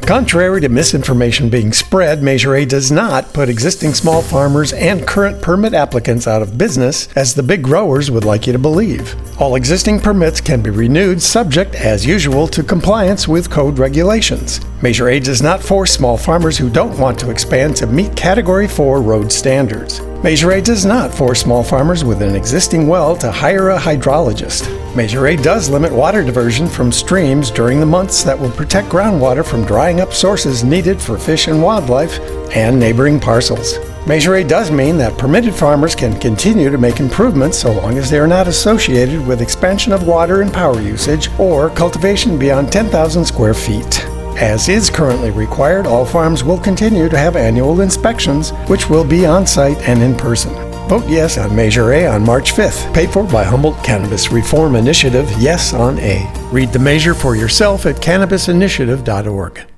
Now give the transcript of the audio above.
Contrary to misinformation being spread, Measure A does not put existing small farmers and current permit applicants out of business, as the big growers would like you to believe. All existing permits can be renewed subject, as usual, to compliance with code regulations. Measure A does not force small farmers who don't want to expand to meet Category 4 road standards. Measure A does not force small farmers with an existing well to hire a hydrologist. Measure A does limit water diversion from streams during the months that will protect groundwater from drying up sources needed for fish and wildlife and neighboring parcels. Measure A does mean that permitted farmers can continue to make improvements so long as they are not associated with expansion of water and power usage or cultivation beyond 10,000 square feet. As is currently required, all farms will continue to have annual inspections, which will be on-site and in person. Vote yes on Measure A on March 5th. Paid for by Humboldt Cannabis Reform Initiative. Yes on A. Read the measure for yourself at cannabisinitiative.org.